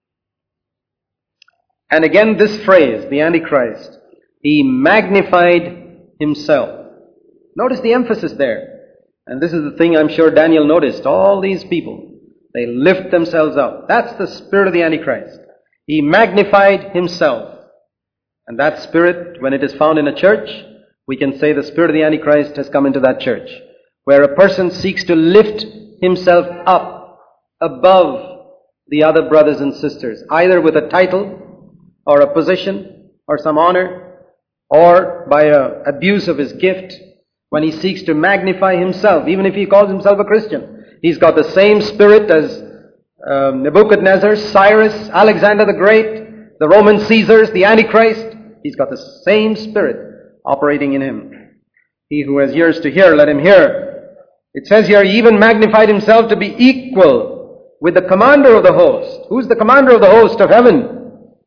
S1: And again this phrase, the Antichrist, he magnified himself. Notice the emphasis there. And this is the thing I'm sure Daniel noticed. All these people, they lift themselves up. That's the spirit of the Antichrist. He magnified himself. And that spirit, when it is found in a church, we can say the spirit of the Antichrist has come into that church, where a person seeks to lift himself up above the other brothers and sisters, either with a title or a position or some honor, or by abuse of his gift, when he seeks to magnify himself, even if he calls himself a Christian. He's got the same spirit as Nebuchadnezzar, Cyrus, Alexander the Great, the Roman Caesars, the Antichrist. He's got the same spirit operating in him. He who has ears to hear, let him hear. It says here, he even magnified himself to be equal with the commander of the host. Who's the commander of the host of heaven?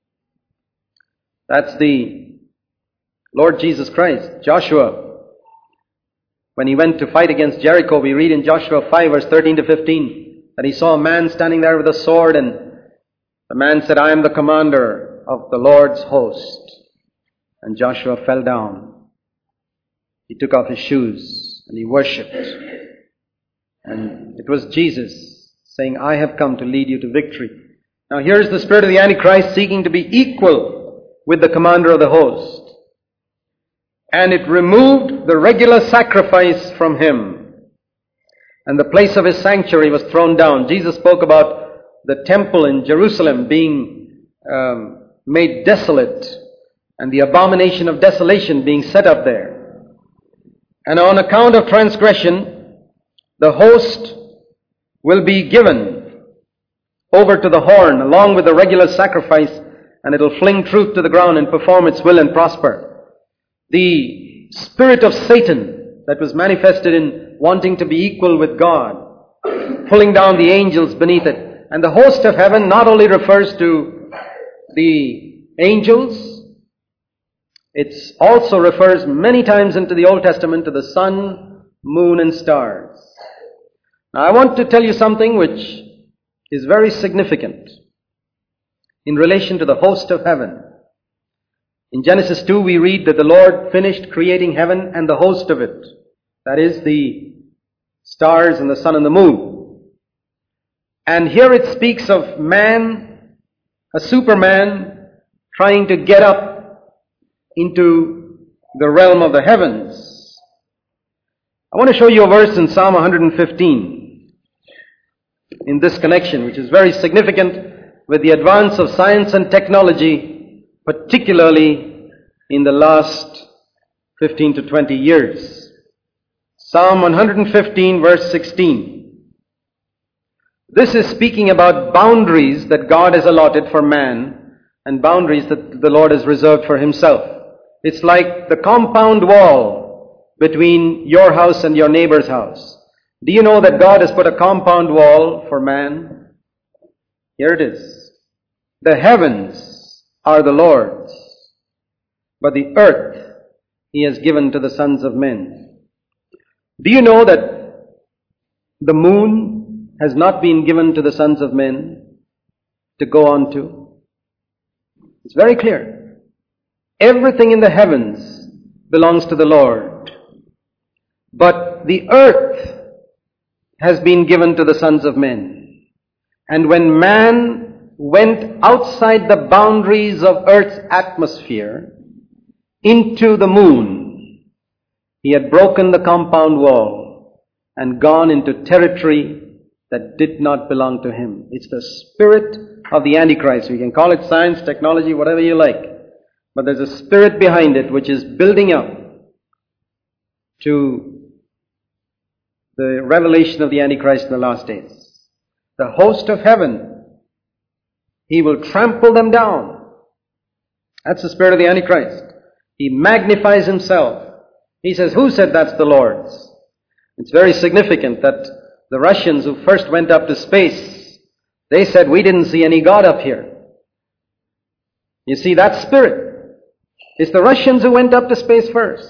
S1: That's the Lord Jesus Christ. Joshua, when he went to fight against Jericho, we read in Joshua 5 verse 13 to 15 that he saw a man standing there with a sword, and The man said, I am the commander of the Lord's host. And Joshua fell down. He took off his shoes and he worshipped. And it was Jesus saying, I have come to lead you to victory. Now here's the spirit of the Antichrist seeking to be equal with the commander of the host. And it removed the regular sacrifice from him. And the place of his sanctuary was thrown down. Jesus spoke about the temple in Jerusalem being made desolate and the abomination of desolation being set up there. And on account of transgression, the host will be given over to the horn along with the regular sacrifice, and it'll fling truth to the ground and perform its will and prosper. The spirit of Satan that was manifested in wanting to be equal with God, pulling down the angels beneath it. And the host of heaven not only refers to the angels, it also refers many times into the Old Testament to the sun, moon and stars. Now I want to tell you something which is very significant in relation to the host of heaven. In Genesis 2 we read that the Lord finished creating heaven and the host of it. That is the stars and the sun and the moon. And here it speaks of man, a superman, trying to get up into the realm of the heavens. I want to show you a verse in Psalm 115 in this connection, which is very significant with the advance of science and technology, particularly in the last 15 to 20 years. Psalm 115 verse 16. This is speaking about boundaries that God has allotted for man and boundaries that the Lord has reserved for himself. It's like the compound wall between your house and your neighbor's house. Do you know that God has put a compound wall for man? Here it is. The heavens are the Lord's, but the earth He has given to the sons of men. Do you know that the moon has not been given to the sons of men to go on to? It's very clear. Everything in the heavens belongs to the Lord. But the earth has been given to the sons of men. And when man went outside the boundaries of earth's atmosphere into the moon, he had broken the compound wall and gone into territory that did not belong to him. It's the spirit of the Antichrist. We can call it science, technology, whatever you like. But there's a spirit behind it which is building up to the revelation of the Antichrist in the last days. The host of heaven, he will trample them down. That's the spirit of the Antichrist. He magnifies himself. He says, who said that's the Lord's? It's very significant that the Russians who first went up to space, they said, we didn't see any God up here. You see, that spirit. It's the Russians who went up to space first.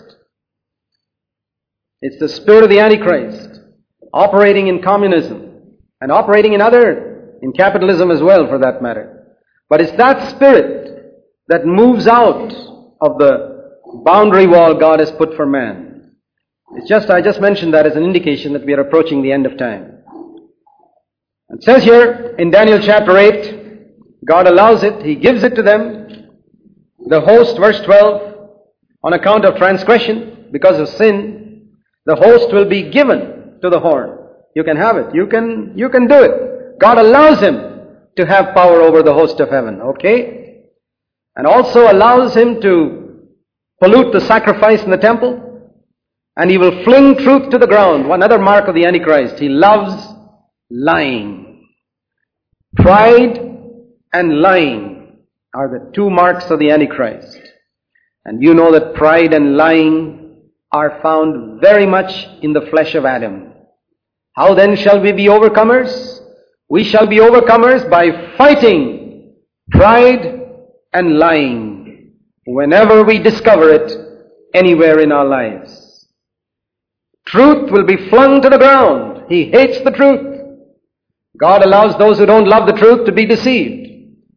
S1: It's the spirit of the Antichrist operating in communism and operating in capitalism as well for that matter. But it's that spirit that moves out of the boundary wall God has put for man. I just mentioned that as an indication that we are approaching the end of time. It says here in Daniel chapter 8, God allows it, He gives it to them. The host, verse 12, on account of transgression, because of sin, the host will be given to the horn. You can have it. You can do it. God allows him to have power over the host of heaven, okay? And also allows him to pollute the sacrifice in the temple. And he will fling truth to the ground. One other mark of the Antichrist. He loves lying. Pride and lying are the two marks of the Antichrist. And you know that pride and lying are found very much in the flesh of Adam. How then shall we be overcomers? We shall be overcomers by fighting pride and lying whenever we discover it anywhere in our lives. Truth will be flung to the ground. He hates the truth. God allows those who don't love the truth to be deceived.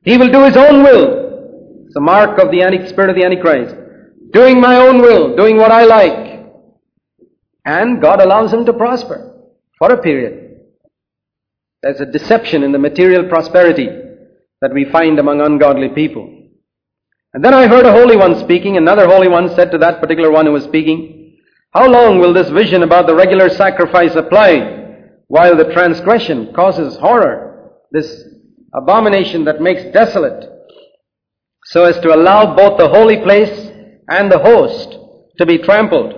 S1: He will do his own will. It's the mark of the spirit of the Antichrist. Doing my own will, doing what I like. And God allows him to prosper for a period. There's a deception in the material prosperity that we find among ungodly people. And then I heard a holy one speaking. Another holy one said to that particular one who was speaking, "How long will this vision about the regular sacrifice apply, while the transgression causes horror, this abomination that makes desolate, so as to allow both the holy place and the host to be trampled?"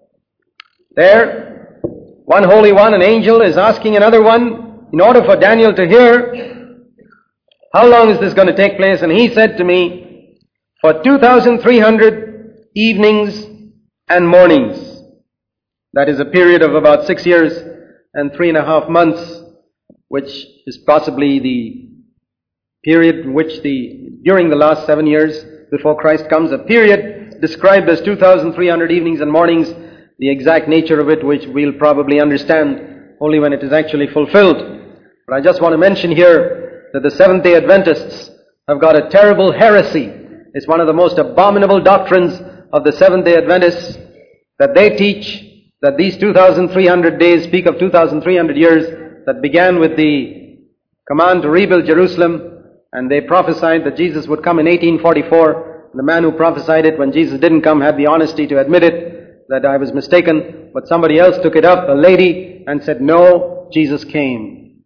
S1: There, one holy one, an angel, is asking another one, in order for Daniel to hear, how long is this going to take place? And he said to me, for 2,300 evenings and mornings. That is a period of about 6 years and 3.5 months, which is possibly the period which during the last 7 years before Christ comes, a period described as 2,300 evenings and mornings, the exact nature of it which we'll probably understand only when it is actually fulfilled. But I just want to mention here that the Seventh-day Adventists have got a terrible heresy. It's one of the most abominable doctrines of the Seventh-day Adventists, that they teach that these 2,300 days speak of 2,300 years that began with the command to rebuild Jerusalem, and they prophesied that Jesus would come in 1844. The man who prophesied it when Jesus didn't come had the honesty to admit it, that I was mistaken, but somebody else took it up, a lady, and said, no, Jesus came.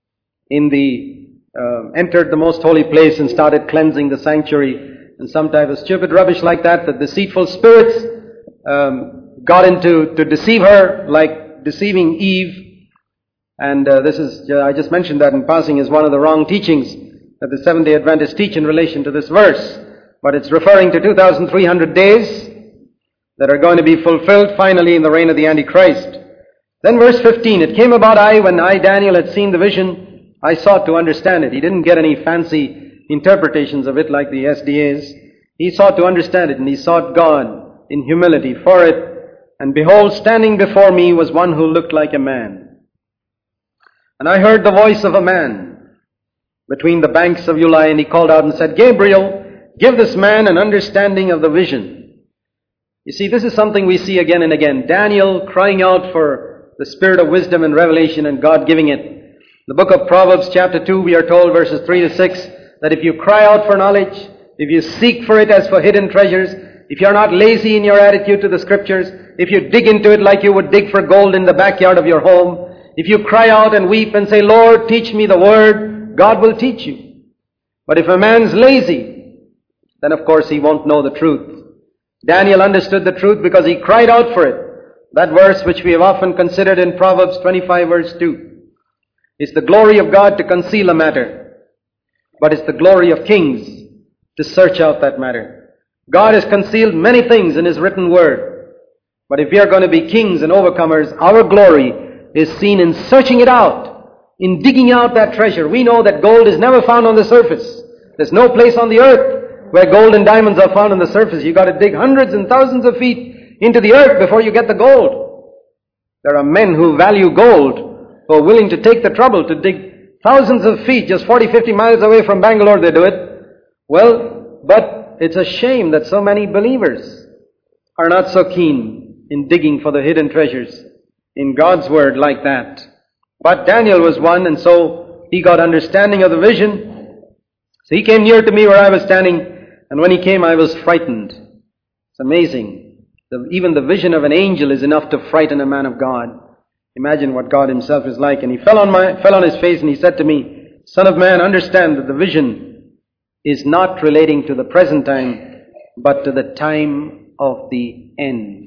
S1: Entered the most holy place and started cleansing the sanctuary, and some type of stupid rubbish like that, that deceitful spirits got into to deceive her, like deceiving Eve. And I just mentioned that in passing, is one of the wrong teachings that the Seventh-day Adventists teach in relation to this verse. But it's referring to 2,300 days that are going to be fulfilled finally in the reign of the Antichrist. Then verse 15, it came about when I, Daniel, had seen the vision, I sought to understand it. He didn't get any fancy interpretations of it like the SDAs. He sought to understand it, and he sought God in humility for it. And behold, standing before me was one who looked like a man. And I heard the voice of a man between the banks of Ulai, and he called out and said, Gabriel, give this man an understanding of the vision. You see, this is something we see again and again. Daniel crying out for the spirit of wisdom and revelation, and God giving it. The book of Proverbs chapter 2, we are told, verses 3 to 6, that if you cry out for knowledge, if you seek for it as for hidden treasures, if you're not lazy in your attitude to the Scriptures, if you dig into it like you would dig for gold in the backyard of your home, if you cry out and weep and say, Lord, teach me the Word, God will teach you. But if a man's lazy, then of course he won't know the truth. Daniel understood the truth because he cried out for it. That verse which we have often considered in Proverbs 25 verse 2. It's the glory of God to conceal a matter, but it's the glory of kings to search out that matter. God has concealed many things in His written Word. But if we are going to be kings and overcomers, our glory is seen in searching it out, in digging out that treasure. We know that gold is never found on the surface. There's no place on the earth where gold and diamonds are found on the surface. You've got to dig hundreds and thousands of feet into the earth before you get the gold. There are men who value gold, who are willing to take the trouble to dig thousands of feet, just 40, 50 miles away from Bangalore they do it. Well, but it's a shame that so many believers are not so keen in digging for the hidden treasures in God's Word like that. But Daniel was one, and so he got understanding of the vision. So he came near to me where I was standing, and when he came I was frightened. It's amazing. Even the vision of an angel is enough to frighten a man of God. Imagine what God Himself is like. And he fell on his face and he said to me, Son of man, understand that the vision is not relating to the present time, but to the time of the end.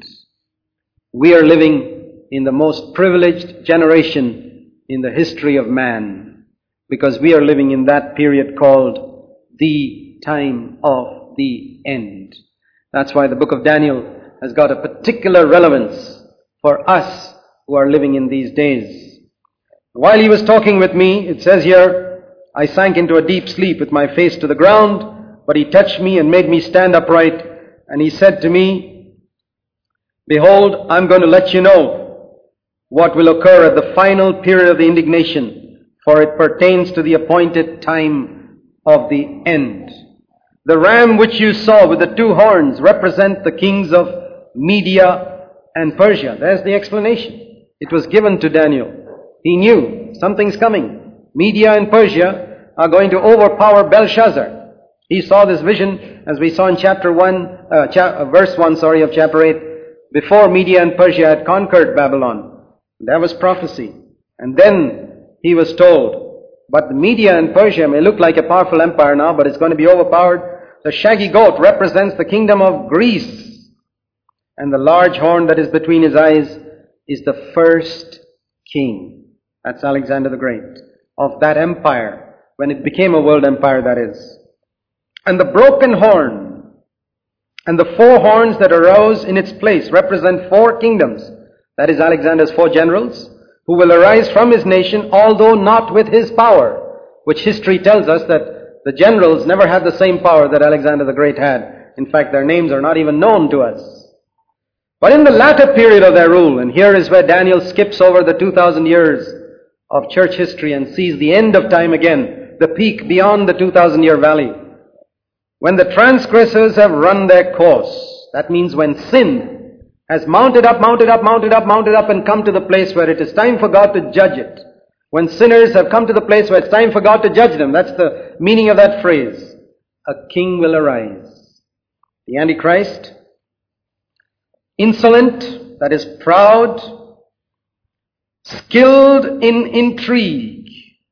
S1: We are living in the most privileged generation in the history of man, because we are living in that period called the time of the end. That's why the book of Daniel has got a particular relevance for us who are living in these days. While he was talking with me, it says here, I sank into a deep sleep with my face to the ground, but he touched me and made me stand upright, and he said to me, Behold, I'm going to let you know what will occur at the final period of the indignation, for it pertains to the appointed time of the end. The ram which you saw with the two horns represent the kings of Media and Persia. There's the explanation. It was given to Daniel. He knew something's coming. Media and Persia are going to overpower Belshazzar. He saw this vision, as we saw in verse 1 of chapter 8, before Media and Persia had conquered Babylon. That was prophecy. And then he was told, but the Media and Persia may look like a powerful empire now, but it's going to be overpowered. The shaggy goat represents the kingdom of Greece. And the large horn that is between his eyes is the first king. That's Alexander the Great. Of that empire, when it became a world empire, that is. And the broken horn and the four horns that arose in its place represent four kingdoms. That is Alexander's four generals, who will arise from his nation, although not with his power. Which history tells us that the generals never had the same power that Alexander the Great had. In fact, their names are not even known to us. But in the latter period of their rule, and here is where Daniel skips over the 2,000 years of church history and sees the end of time again, the peak beyond the 2,000-year valley. When the transgressors have run their course, that means when sin has mounted up and come to the place where it is time for God to judge it. When sinners have come to the place where it's time for God to judge them, that's the meaning of that phrase. A king will arise. The Antichrist, insolent, that is proud, skilled in intrigue,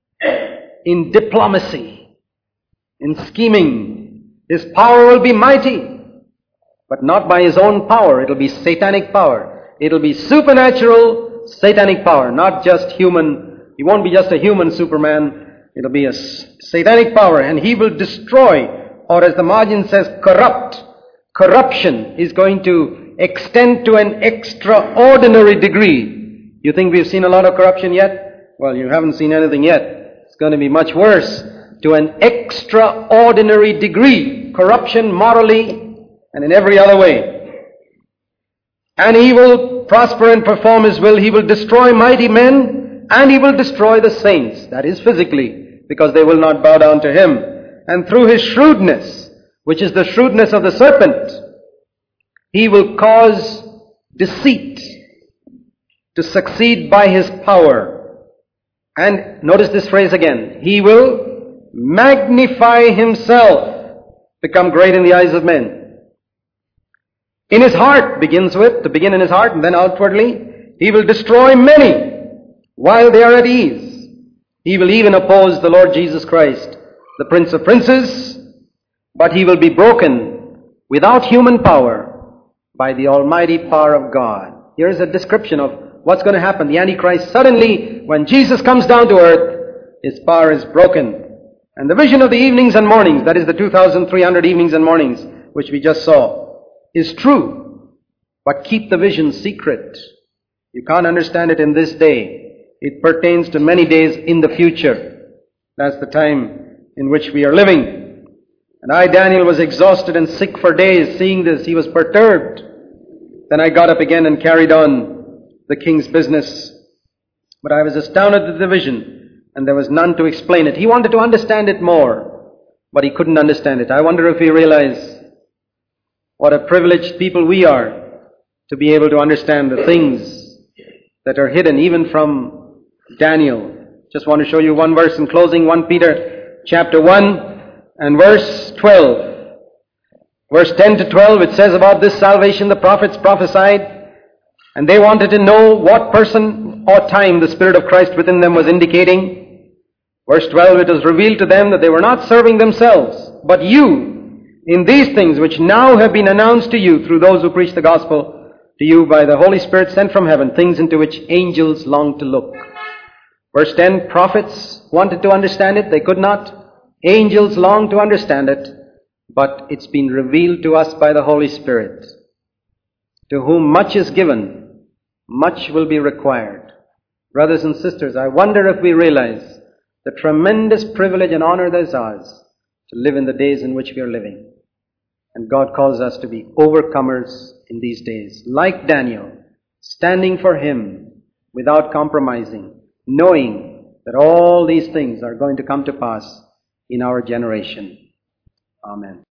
S1: in diplomacy, in scheming. His power will be mighty, but not by his own power. It'll be satanic power. It'll be supernatural satanic power, not just human. He won't be just a human Superman. It'll be a satanic power, and he will destroy, or as the margin says, corrupt. Corruption is going to extend to an extraordinary degree. You think we've seen a lot of corruption yet? Well, you haven't seen anything yet. It's going to be much worse, to an extraordinary degree. Corruption morally and in every other way. And he will prosper and perform his will. He will destroy mighty men, and he will destroy the saints. That is physically, because they will not bow down to him. And through his shrewdness, which is the shrewdness of the serpent, he will cause deceit to succeed by his power. And notice this phrase again. He will magnify himself, become great in the eyes of men. In his heart, to begin in his heart, and then outwardly, he will destroy many while they are at ease. He will even oppose the Lord Jesus Christ, the Prince of Princes, but he will be broken without human power by the almighty power of God. Here is a description of what's going to happen. The Antichrist, suddenly, when Jesus comes down to earth, his power is broken. And the vision of the evenings and mornings, that is the 2,300 evenings and mornings, which we just saw, is true. But keep the vision secret. You can't understand it in this day. It pertains to many days in the future. That's the time in which we are living. And I, Daniel, was exhausted and sick for days seeing this. He was perturbed. Then I got up again and carried on the king's business. But I was astounded at the vision, and there was none to explain it. He wanted to understand it more, but he couldn't understand it. I wonder if we realize what a privileged people we are to be able to understand the things that are hidden even from Daniel. Just want to show you one verse in closing, 1 Peter chapter 1 and verse 12. Verse 10 to 12, it says about this salvation the prophets prophesied, and they wanted to know what person or time the Spirit of Christ within them was indicating. Verse 12, it was revealed to them that they were not serving themselves, but you, in these things which now have been announced to you through those who preach the gospel to you by the Holy Spirit sent from heaven, things into which angels long to look. Verse 10, prophets wanted to understand it, they could not. Angels long to understand it, but it's been revealed to us by the Holy Spirit. To whom much is given, much will be required. Brothers and sisters, I wonder if we realize the tremendous privilege and honor that is ours to live in the days in which we are living. And God calls us to be overcomers in these days, like Daniel, standing for Him without compromising, knowing that all these things are going to come to pass.
S2: in our generation. Amen.